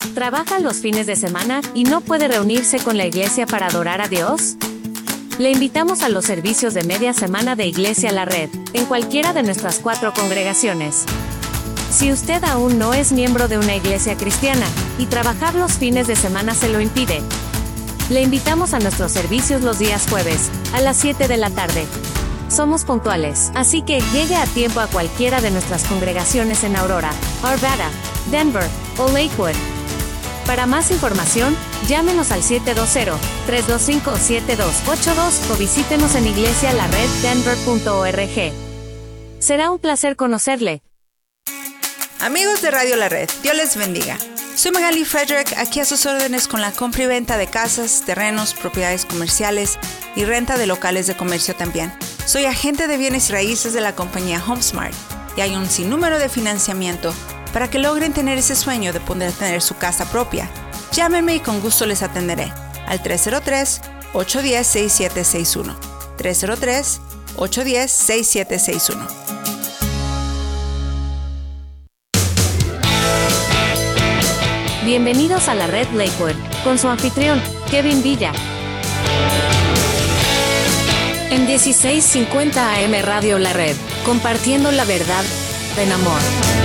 ¿Trabaja los fines de semana y no puede reunirse con la iglesia para adorar a Dios? Le invitamos a los servicios de media semana de Iglesia La Red, en cualquiera de nuestras 4 congregaciones. Si usted aún no es miembro de una iglesia cristiana, y trabajar los fines de semana se lo impide, le invitamos a nuestros servicios los días jueves, a las 7 de la tarde. Somos puntuales, así que llegue a tiempo a cualquiera de nuestras congregaciones en Aurora, Arvada, Denver o Lakewood. Para más información, llámenos al 720-325-7282 o visítenos en iglesialareddenver.org. Será un placer conocerle. Amigos de Radio La Red, Dios les bendiga. Soy Magali Frederick, aquí a sus órdenes con la compra y venta de casas, terrenos, propiedades comerciales y renta de locales de comercio también. Soy agente de bienes y raíces de la compañía HomeSmart y hay un sinnúmero de financiamiento para que logren tener ese sueño de poder tener su casa propia. Llámenme y con gusto les atenderé al 303-810-6761. 303-810-6761. Bienvenidos a la Red Lakewood, con su anfitrión, Kevin Villa. En 1650 AM Radio La Red, compartiendo la verdad en amor.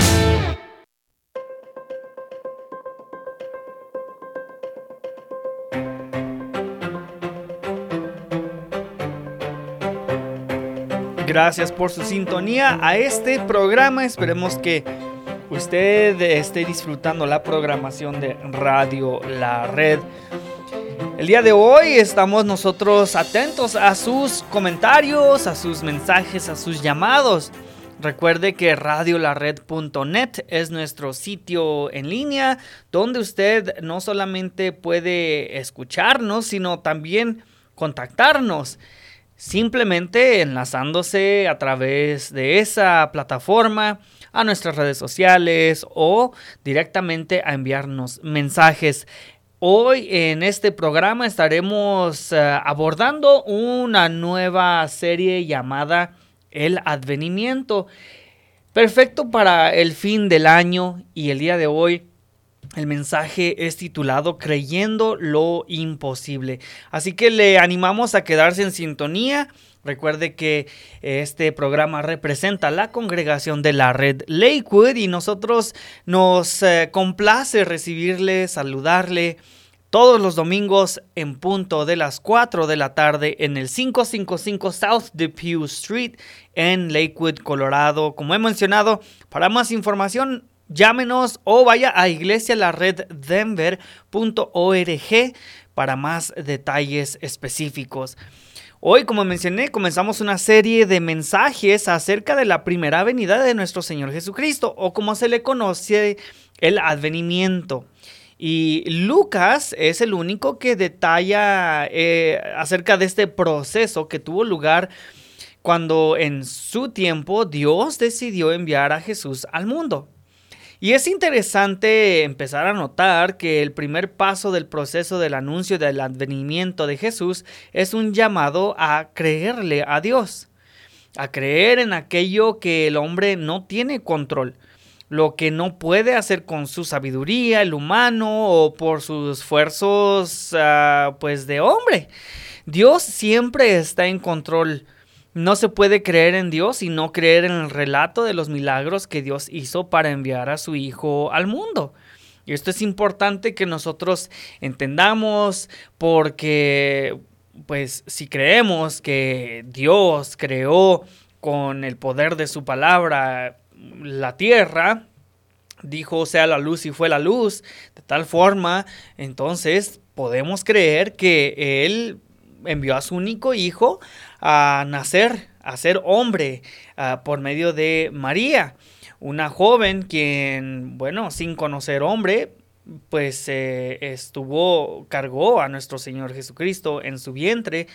Gracias por su sintonía a este programa. Esperemos que usted esté disfrutando la programación de Radio La Red. El día de hoy estamos nosotros atentos a sus comentarios, a sus mensajes, a sus llamados. Recuerde que radiolared.net es nuestro sitio en línea donde usted no solamente puede escucharnos, sino también contactarnos. Simplemente enlazándose a través de esa plataforma a nuestras redes sociales o directamente a enviarnos mensajes. Hoy en este programa estaremos abordando una nueva serie llamada El Advenimiento, perfecto para el fin del año, y el día de hoy el mensaje es titulado Creyendo lo Imposible. Así que le animamos a quedarse en sintonía. Recuerde que este programa representa la congregación de la Red Lakewood y nosotros nos complace recibirle, saludarle todos los domingos en punto de las 4 de la tarde en el 555 South Depew Street en Lakewood, Colorado. Como he mencionado, para más información, llámenos o vaya a iglesialareddenver.org para más detalles específicos. Hoy, como mencioné, comenzamos una serie de mensajes acerca de la primera venida de nuestro Señor Jesucristo, o como se le conoce, el advenimiento. Y Lucas es el único que detalla acerca de este proceso que tuvo lugar cuando en su tiempo Dios decidió enviar a Jesús al mundo. Y es interesante empezar a notar que el primer paso del proceso del anuncio del advenimiento de Jesús es un llamado a creerle a Dios, a creer en aquello que el hombre no tiene control, lo que no puede hacer con su sabiduría, el humano, o por sus esfuerzos de hombre. Dios siempre está en control. No se puede creer en Dios y no creer en el relato de los milagros que Dios hizo para enviar a su Hijo al mundo. Y esto es importante que nosotros entendamos, porque pues si creemos que Dios creó con el poder de su palabra la tierra, dijo sea la luz y fue la luz, de tal forma, entonces podemos creer que Él envió a su único hijo a nacer, a ser hombre, por medio de María, una joven quien, sin conocer hombre, pues cargó a nuestro Señor Jesucristo en su vientre.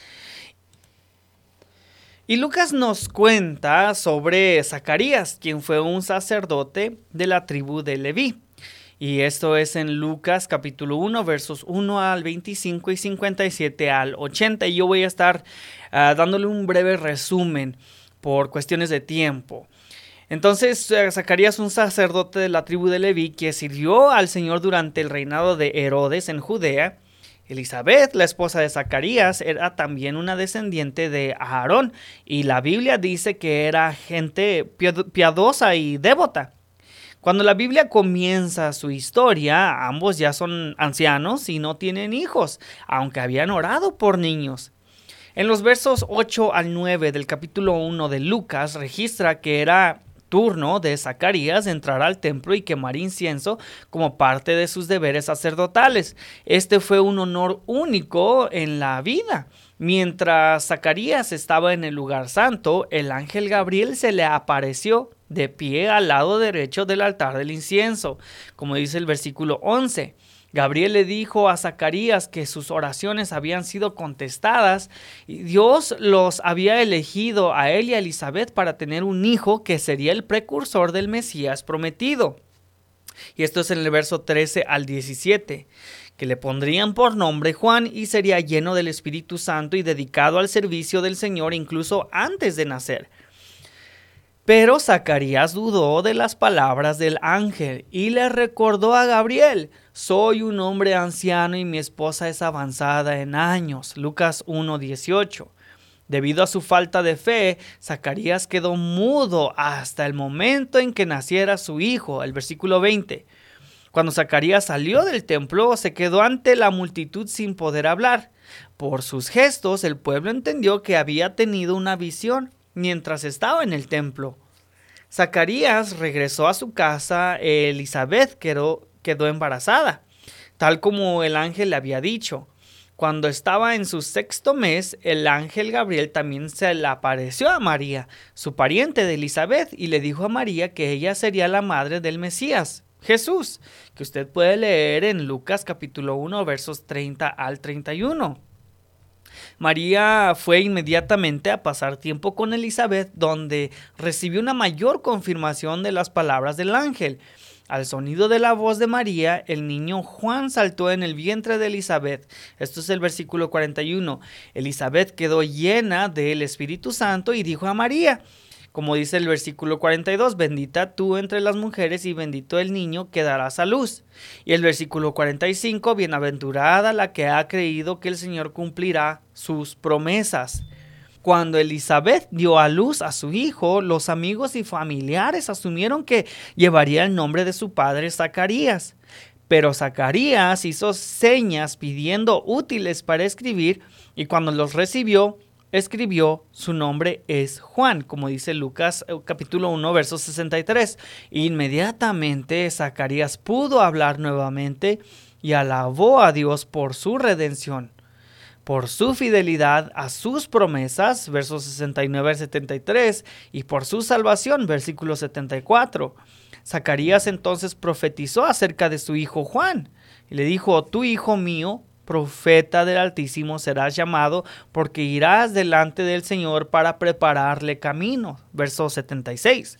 Y Lucas nos cuenta sobre Zacarías, quien fue un sacerdote de la tribu de Leví. Y esto es en Lucas capítulo 1, versos 1 al 25 y 57 al 80. Y yo voy a estar dándole un breve resumen por cuestiones de tiempo. Entonces Zacarías, un sacerdote de la tribu de Leví que sirvió al Señor durante el reinado de Herodes en Judea. Elisabet, la esposa de Zacarías, era también una descendiente de Aarón, y la Biblia dice que era gente piadosa y devota. Cuando la Biblia comienza su historia, ambos ya son ancianos y no tienen hijos, aunque habían orado por niños. En los versos 8 al 9 del capítulo 1 de Lucas registra que era turno de Zacarías entrar al templo y quemar incienso como parte de sus deberes sacerdotales. Este fue un honor único en la vida. Mientras Zacarías estaba en el lugar santo, el ángel Gabriel se le apareció de pie al lado derecho del altar del incienso, como dice el versículo 11. Gabriel le dijo a Zacarías que sus oraciones habían sido contestadas y Dios los había elegido a él y a Elisabet para tener un hijo que sería el precursor del Mesías prometido. Y esto es en el verso 13 al 17, que le pondrían por nombre Juan y sería lleno del Espíritu Santo y dedicado al servicio del Señor incluso antes de nacer. Pero Zacarías dudó de las palabras del ángel y le recordó a Gabriel: soy un hombre anciano y mi esposa es avanzada en años. Lucas 1:18. Debido a su falta de fe, Zacarías quedó mudo hasta el momento en que naciera su hijo. El versículo 20. Cuando Zacarías salió del templo, se quedó ante la multitud sin poder hablar. Por sus gestos, el pueblo entendió que había tenido una visión mientras estaba en el templo. Zacarías regresó a su casa. Elisabet quedó embarazada, tal como el ángel le había dicho. Cuando estaba en su sexto mes, el ángel Gabriel también se le apareció a María, su pariente de Elisabet, y le dijo a María que ella sería la madre del Mesías, Jesús, que usted puede leer en Lucas capítulo 1, versos 30 al 31. María fue inmediatamente a pasar tiempo con Elisabet, donde recibió una mayor confirmación de las palabras del ángel. Al sonido de la voz de María, el niño Juan saltó en el vientre de Elisabet. Esto es el versículo 41. Elisabet quedó llena del Espíritu Santo y dijo a María, como dice el versículo 42, bendita tú entre las mujeres y bendito el niño que darás a luz. Y el versículo 45, bienaventurada la que ha creído que el Señor cumplirá sus promesas. Cuando Elisabet dio a luz a su hijo, los amigos y familiares asumieron que llevaría el nombre de su padre Zacarías. Pero Zacarías hizo señas pidiendo útiles para escribir y cuando los recibió, escribió: su nombre es Juan, como dice Lucas capítulo 1, verso 63. Inmediatamente Zacarías pudo hablar nuevamente y alabó a Dios por su redención, por su fidelidad a sus promesas, versos 69 al 73, y por su salvación, versículo 74. Zacarías entonces profetizó acerca de su hijo Juan y le dijo: tu hijo mío, profeta del Altísimo serás llamado, porque irás delante del Señor para prepararle camino. Verso 76.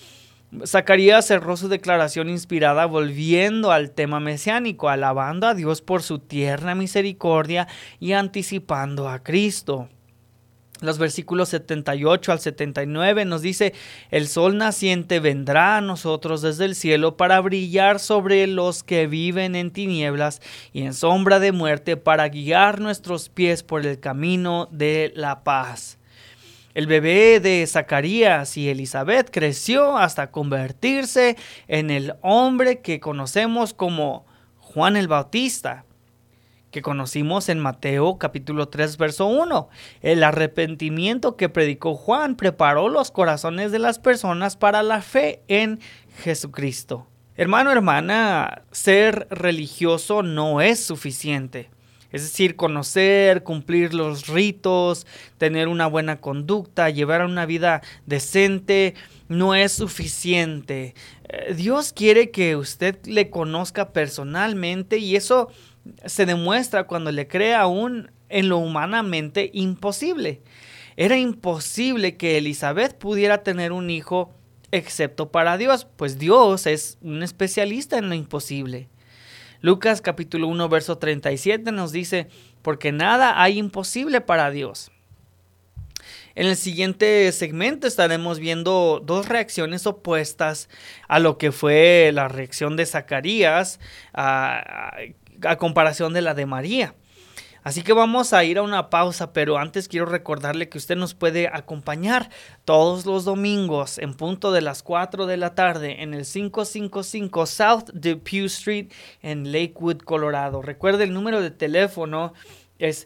Zacarías cerró su declaración inspirada volviendo al tema mesiánico, alabando a Dios por su tierna misericordia y anticipando a Cristo. Los versículos 78 al 79 nos dice: el sol naciente vendrá a nosotros desde el cielo para brillar sobre los que viven en tinieblas y en sombra de muerte, para guiar nuestros pies por el camino de la paz. El bebé de Zacarías y Elisabet creció hasta convertirse en el hombre que conocemos como Juan el Bautista, que conocimos en Mateo capítulo 3, verso 1. El arrepentimiento que predicó Juan preparó los corazones de las personas para la fe en Jesucristo. Hermano, hermana, ser religioso no es suficiente. Es decir, conocer, cumplir los ritos, tener una buena conducta, llevar una vida decente, no es suficiente. Dios quiere que usted le conozca personalmente y eso se demuestra cuando le cree aún en lo humanamente imposible. Era imposible que Elisabet pudiera tener un hijo excepto para Dios, pues Dios es un especialista en lo imposible. Lucas capítulo 1 verso 37 nos dice: porque nada hay imposible para Dios. En el siguiente segmento estaremos viendo dos reacciones opuestas a lo que fue la reacción de Zacarías a comparación de la de María. Así que vamos a ir a una pausa, pero antes quiero recordarle que usted nos puede acompañar todos los domingos en punto de las 4 de la tarde en el 555 South Depew Street en Lakewood, Colorado. Recuerde, el número de teléfono es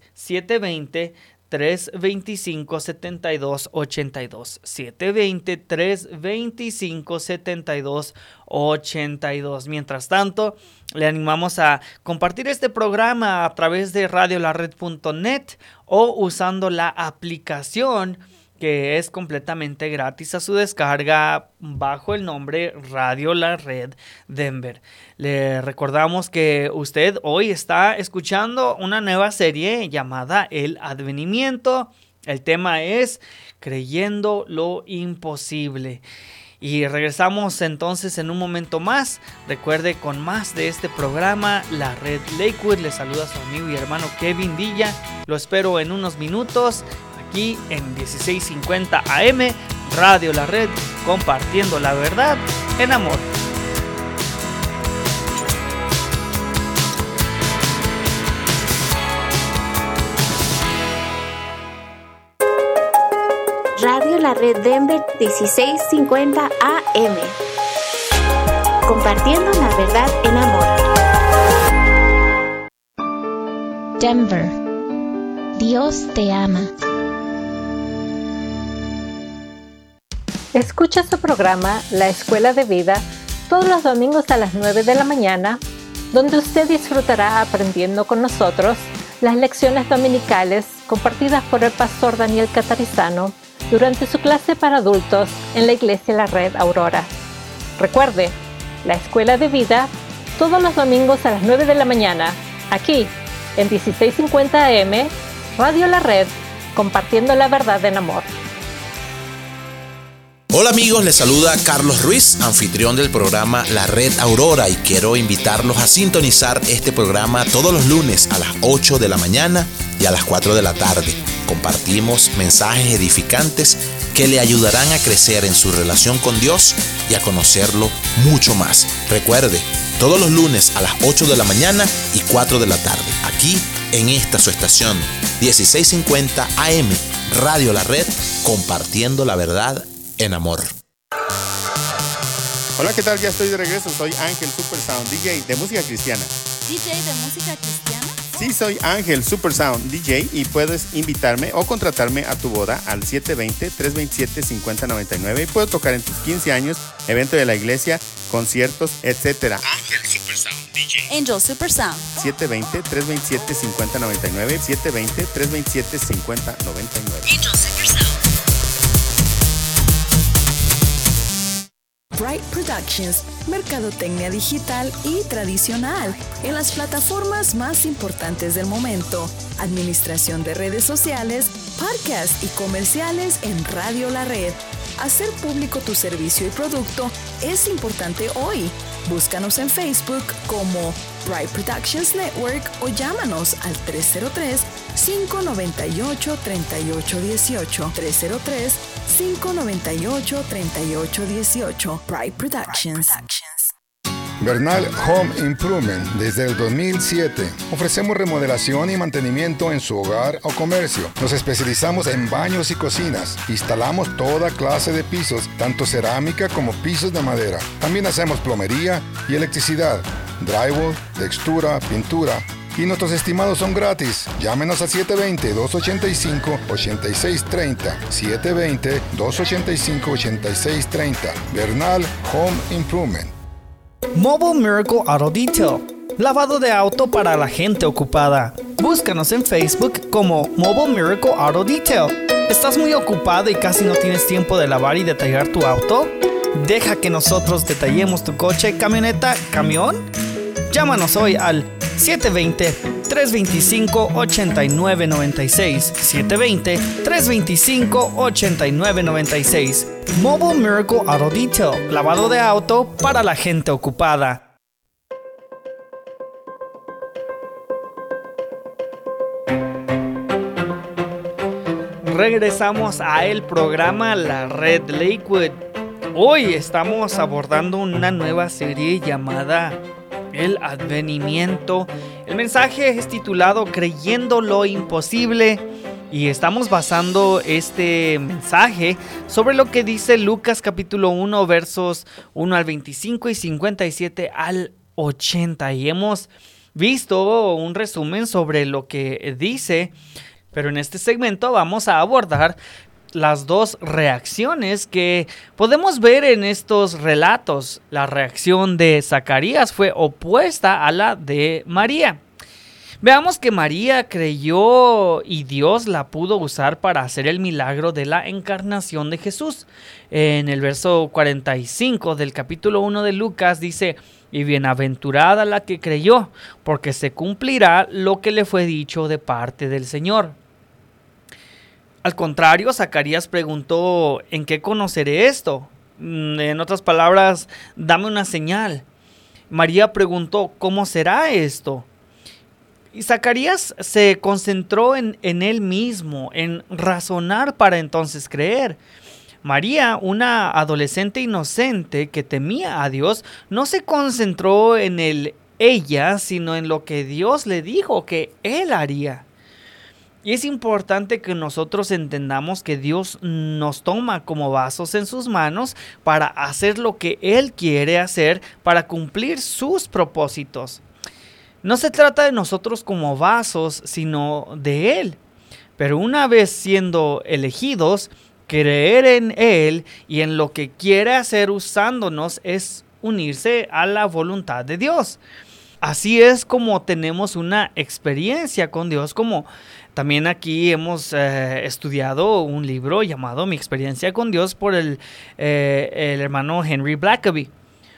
720-325-7282. 720-325-7282. Mientras tanto, le animamos a compartir este programa a través de radiolared.net o usando la aplicación que es completamente gratis a su descarga bajo el nombre Radio La Red Denver. Le recordamos que usted hoy está escuchando una nueva serie llamada El Advenimiento. El tema es Creyendo lo Imposible. Y regresamos entonces en un momento más. Recuerde, con más de este programa, La Red Lakewood. Le saluda a su amigo y hermano Kevin Villa. Lo espero en unos minutos aquí en 1650 AM, Radio La Red, compartiendo la verdad en amor. Radio La Red Denver 1650 AM. Compartiendo la verdad en amor. Denver. Dios te ama. Escucha su programa La Escuela de Vida todos los domingos a las 9 de la mañana, donde usted disfrutará aprendiendo con nosotros las lecciones dominicales compartidas por el pastor Daniel Catarizano durante su clase para adultos en la Iglesia La Red Aurora. Recuerde, La Escuela de Vida todos los domingos a las 9 de la mañana, aquí en 1650 AM, Radio La Red, compartiendo la verdad en amor. Hola amigos, les saluda Carlos Ruiz, anfitrión del programa La Red Aurora, y quiero invitarlos a sintonizar este programa todos los lunes a las 8 de la mañana y a las 4 de la tarde. Compartimos mensajes edificantes que le ayudarán a crecer en su relación con Dios y a conocerlo mucho más. Recuerde, todos los lunes a las 8 de la mañana y 4 de la tarde, aquí en esta su estación 1650 AM, Radio La Red, compartiendo la verdad en amor. Hola, ¿qué tal? Ya estoy de regreso. Soy Ángel Supersound, DJ de música cristiana. ¿DJ de música cristiana? Sí, soy Ángel Supersound, DJ, y puedes invitarme o contratarme a tu boda al 720-327-5099 y puedo tocar en tus 15 años, evento de la iglesia, conciertos, etc. Ángel Supersound, DJ. Angel Supersound. 720-327-5099. 720-327-5099. Angel Supersound. Bright Productions, mercadotecnia digital y tradicional en las plataformas más importantes del momento, administración de redes sociales, podcasts y comerciales en Radio La Red. Hacer público tu servicio y producto es importante hoy. Búscanos en Facebook como Bright Productions Network o llámanos al 303-598-3818. 303-598-3818. Bright Productions. Bernal Home Improvement. Desde el 2007 ofrecemos remodelación y mantenimiento en su hogar o comercio. Nos especializamos en baños y cocinas. Instalamos toda clase de pisos, tanto cerámica como pisos de madera. También hacemos plomería y electricidad, drywall, textura, pintura. Y nuestros estimados son gratis. Llámenos a 720-285-8630. 720-285-8630. Bernal Home Improvement. Mobile Miracle Auto Detail. Lavado de auto para la gente ocupada. Búscanos en Facebook como Mobile Miracle Auto Detail. ¿Estás muy ocupado y casi no tienes tiempo de lavar y detallar tu auto? Deja que nosotros detallemos tu coche, camioneta, camión. Llámanos hoy al 720-325-8996. 720-325-8996. Mobile Miracle Auto Detail. Lavado de auto para la gente ocupada. regresamos a el programa La Red Lakewood. Hoy estamos abordando una nueva serie llamada El Advenimiento. El mensaje es titulado Creyendo lo Imposible y estamos basando este mensaje sobre lo que dice Lucas capítulo 1 versos 1 al 25 y 57 al 80 y hemos visto un resumen sobre lo que dice, pero en este segmento vamos a abordar las dos reacciones que podemos ver en estos relatos. La reacción de Zacarías fue opuesta a la de María. Veamos que María creyó y Dios la pudo usar para hacer el milagro de la encarnación de Jesús. En el verso 45 del capítulo 1 de Lucas dice: y bienaventurada la que creyó, porque se cumplirá lo que le fue dicho de parte del Señor. Al contrario, Zacarías preguntó: ¿en qué conoceré esto? En otras palabras, dame una señal. María preguntó: ¿cómo será esto? Y Zacarías se concentró en él mismo, en razonar para entonces creer. María, una adolescente inocente que temía a Dios, no se concentró en ella, sino en lo que Dios le dijo que Él haría. Y es importante que nosotros entendamos que Dios nos toma como vasos en sus manos para hacer lo que Él quiere hacer, para cumplir sus propósitos. No se trata de nosotros como vasos, sino de Él. Pero una vez siendo elegidos, creer en Él y en lo que quiere hacer usándonos es unirse a la voluntad de Dios. Así es como tenemos una experiencia con Dios, como también aquí hemos estudiado un libro llamado Mi experiencia con Dios por el hermano Henry Blackaby.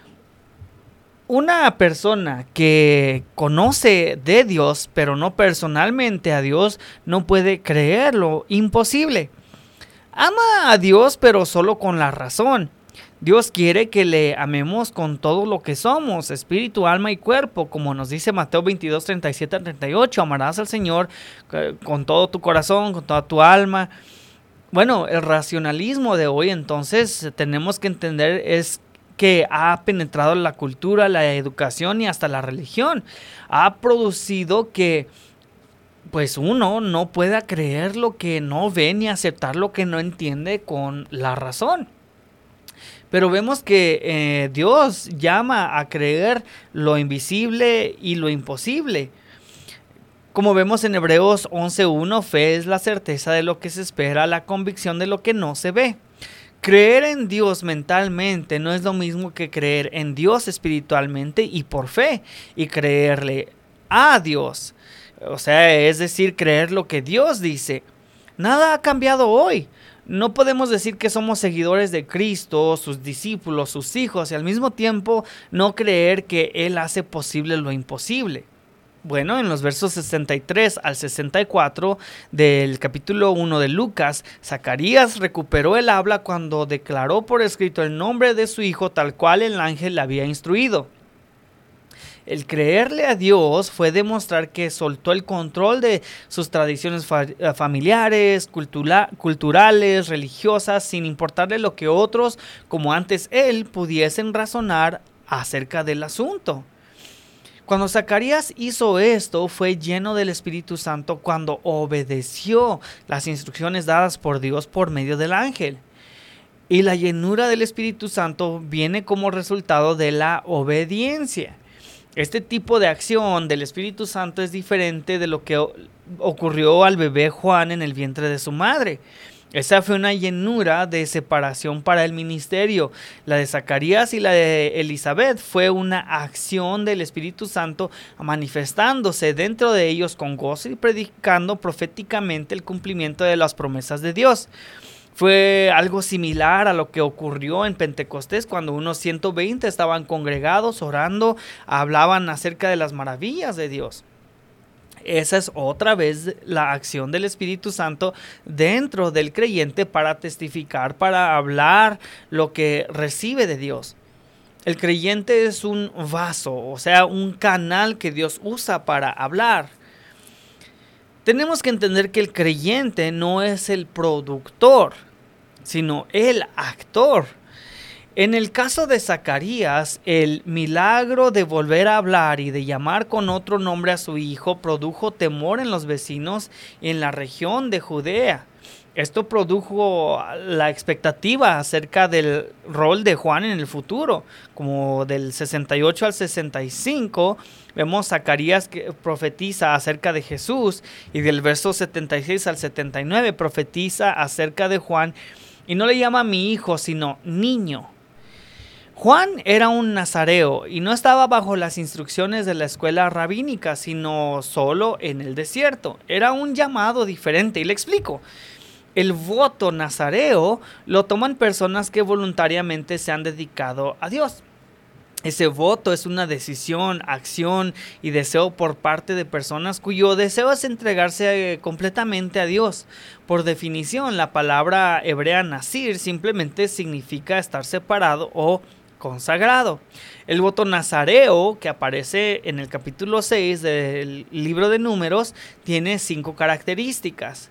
Una persona que conoce de Dios, pero no personalmente a Dios, no puede creer lo imposible. Ama a Dios, pero solo con la razón. Dios quiere que le amemos con todo lo que somos, espíritu, alma y cuerpo, como nos dice Mateo 22, 37 al 38. Amarás al Señor con todo tu corazón, con toda tu alma. Bueno, el racionalismo de hoy entonces tenemos que entender es que ha penetrado la cultura, la educación y hasta la religión. Ha producido que pues uno no pueda creer lo que no ve ni aceptar lo que no entiende con la razón. Pero vemos que Dios llama a creer lo invisible y lo imposible. Como vemos en Hebreos 11:1, fe es la certeza de lo que se espera, la convicción de lo que no se ve. Creer en Dios mentalmente no es lo mismo que creer en Dios espiritualmente y por fe, y creerle a Dios. O sea, es decir, creer lo que Dios dice. Nada ha cambiado hoy. No podemos decir que somos seguidores de Cristo, sus discípulos, sus hijos, y al mismo tiempo no creer que Él hace posible lo imposible. Bueno, en los versos 63 al 64 del capítulo 1 de Lucas, Zacarías recuperó el habla cuando declaró por escrito el nombre de su hijo tal cual el ángel le había instruido. El creerle a Dios fue demostrar que soltó el control de sus tradiciones familiares, culturales, religiosas, sin importarle lo que otros, como antes él, pudiesen razonar acerca del asunto. Cuando Zacarías hizo esto, fue lleno del Espíritu Santo cuando obedeció las instrucciones dadas por Dios por medio del ángel. Y la llenura del Espíritu Santo viene como resultado de la obediencia. Este tipo de acción del Espíritu Santo es diferente de lo que ocurrió al bebé Juan en el vientre de su madre. Esa fue una llenura de separación para el ministerio. La de Zacarías y la de Elizabeth fue una acción del Espíritu Santo manifestándose dentro de ellos con gozo y predicando proféticamente el cumplimiento de las promesas de Dios. Fue algo similar a lo que ocurrió en Pentecostés cuando unos 120 estaban congregados, orando, hablaban acerca de las maravillas de Dios. Esa es otra vez la acción del Espíritu Santo dentro del creyente para testificar, para hablar lo que recibe de Dios. El creyente es un vaso, o sea, un canal que Dios usa para hablar. Tenemos que entender que el creyente no es el productor, sino el actor. En el caso de Zacarías, el milagro de volver a hablar y de llamar con otro nombre a su hijo produjo temor en los vecinos en la región de Judea. Esto produjo la expectativa acerca del rol de Juan en el futuro. Como del 68 al 65, vemos Zacarías que profetiza acerca de Jesús, y del verso 76 al 79 profetiza acerca de Juan, y no le llama mi hijo, sino niño. Juan era un nazareo y no estaba bajo las instrucciones de la escuela rabínica, sino solo en el desierto. Era un llamado diferente, y le explico. El voto nazareo lo toman personas que voluntariamente se han dedicado a Dios. Ese voto es una decisión, acción y deseo por parte de personas cuyo deseo es entregarse completamente a Dios. Por definición, la palabra hebrea nazir simplemente significa estar separado o consagrado. El voto nazareo, que aparece en el capítulo 6 del libro de Números, tiene 5 características.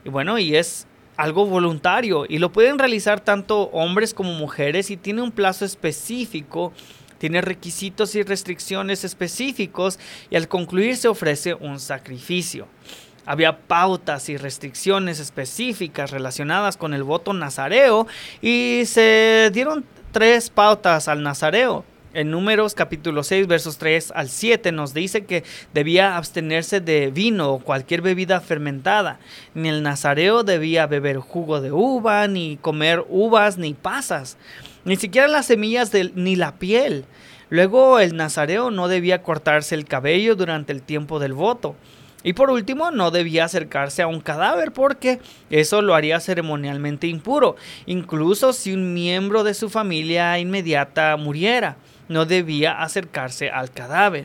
Y es algo voluntario y lo pueden realizar tanto hombres como mujeres, y tiene un plazo específico, tiene requisitos y restricciones específicos, y al concluir se ofrece un sacrificio. Había pautas y restricciones específicas relacionadas con el voto nazareo, y se dieron 3 pautas al nazareo. En Números capítulo 6 versos 3 al 7 nos dice que debía abstenerse de vino o cualquier bebida fermentada. Ni el nazareo debía beber jugo de uva, ni comer uvas, ni pasas, ni siquiera las semillas ni la piel. Luego el nazareo no debía cortarse el cabello durante el tiempo del voto. Y por último, no debía acercarse a un cadáver, porque eso lo haría ceremonialmente impuro. Incluso si un miembro de su familia inmediata muriera, no debía acercarse al cadáver.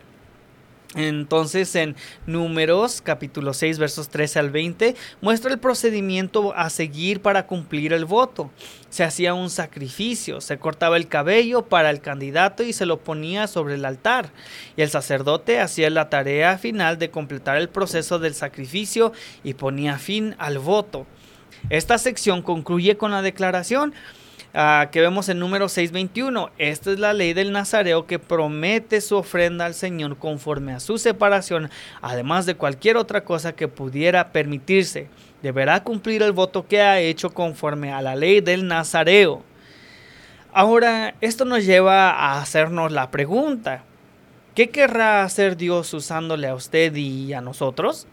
Entonces, en Números capítulo 6 versos 13 al 20 muestra el procedimiento a seguir para cumplir el voto. Se hacía un sacrificio, se cortaba el cabello para el candidato y se lo ponía sobre el altar, y el sacerdote hacía la tarea final de completar el proceso del sacrificio y ponía fin al voto. Esta sección concluye con la declaración que vemos en Números 6:21. Esta es la ley del nazareo, que promete su ofrenda al Señor conforme a su separación, además de cualquier otra cosa que pudiera permitirse. Deberá cumplir el voto que ha hecho conforme a la ley del nazareo. Ahora, esto nos lleva a hacernos la pregunta: ¿qué querrá hacer Dios usándole a usted y a nosotros?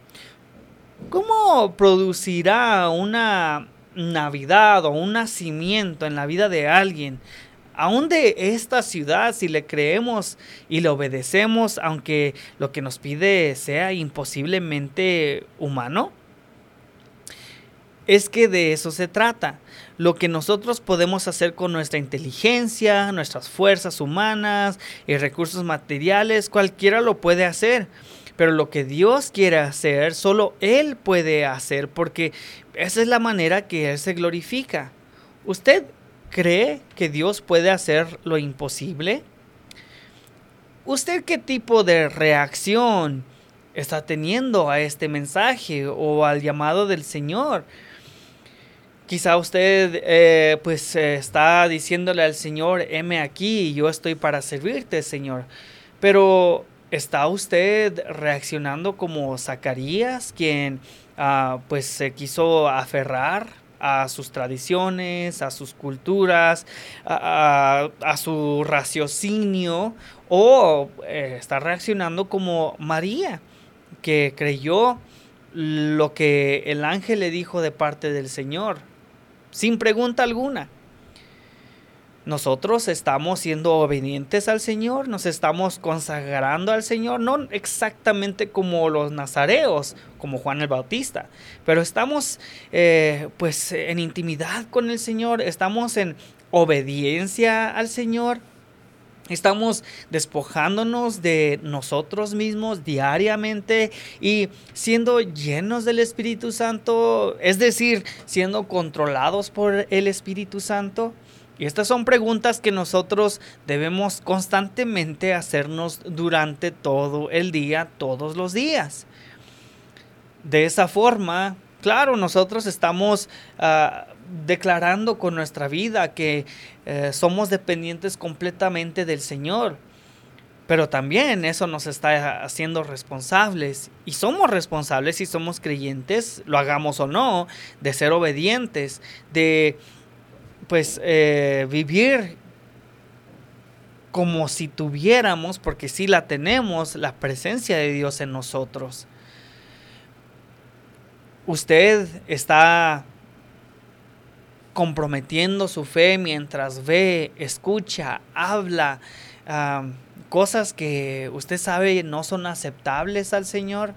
¿Cómo producirá una Navidad o un nacimiento en la vida de alguien, aún de esta ciudad, si le creemos y le obedecemos, aunque lo que nos pide sea imposiblemente humano? Es que de eso se trata. Lo que nosotros podemos hacer con nuestra inteligencia, nuestras fuerzas humanas y recursos materiales, cualquiera lo puede hacer. Pero lo que Dios quiere hacer, solo Él puede hacer, porque esa es la manera que Él se glorifica. ¿Usted cree que Dios puede hacer lo imposible? ¿Usted qué tipo de reacción está teniendo a este mensaje o al llamado del Señor? Quizá usted está diciéndole al Señor: heme aquí, yo estoy para servirte, Señor. Pero ¿está usted reaccionando como Zacarías, quien se quiso aferrar a sus tradiciones, a sus culturas, a su raciocinio? ¿O está reaccionando como María, que creyó lo que el ángel le dijo de parte del Señor, sin pregunta alguna? Nosotros estamos siendo obedientes al Señor, nos estamos consagrando al Señor, no exactamente como los nazareos, como Juan el Bautista, pero estamos en intimidad con el Señor, estamos en obediencia al Señor, estamos despojándonos de nosotros mismos diariamente y siendo llenos del Espíritu Santo, es decir, siendo controlados por el Espíritu Santo. Y estas son preguntas que nosotros debemos constantemente hacernos durante todo el día, todos los días. De esa forma, claro, nosotros estamos declarando con nuestra vida que somos dependientes completamente del Señor. Pero también eso nos está haciendo responsables. Y somos responsables si somos creyentes, lo hagamos o no, de ser obedientes, de vivir como si tuviéramos, porque sí la tenemos, la presencia de Dios en nosotros. Usted está comprometiendo su fe mientras ve, escucha, habla cosas que usted sabe no son aceptables al Señor.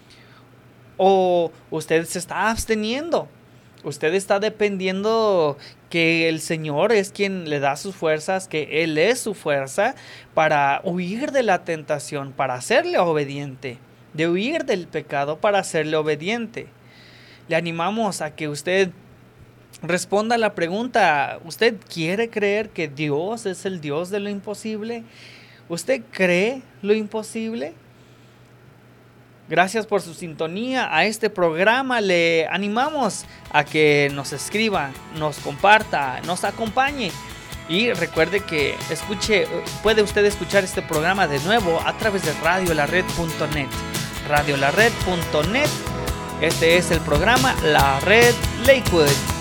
O usted se está absteniendo. Usted está dependiendo que el Señor es quien le da sus fuerzas, que Él es su fuerza para huir de la tentación, para hacerle obediente, de huir del pecado para hacerle obediente. Le animamos a que usted responda a la pregunta: ¿usted quiere creer que Dios es el Dios de lo imposible? ¿Usted cree lo imposible? Gracias por su sintonía a este programa. Le animamos a que nos escriba, nos comparta, nos acompañe. Y recuerde que puede usted escuchar este programa de nuevo a través de radiolared.net. Radiolared.net. Este es el programa La Red Lakewood.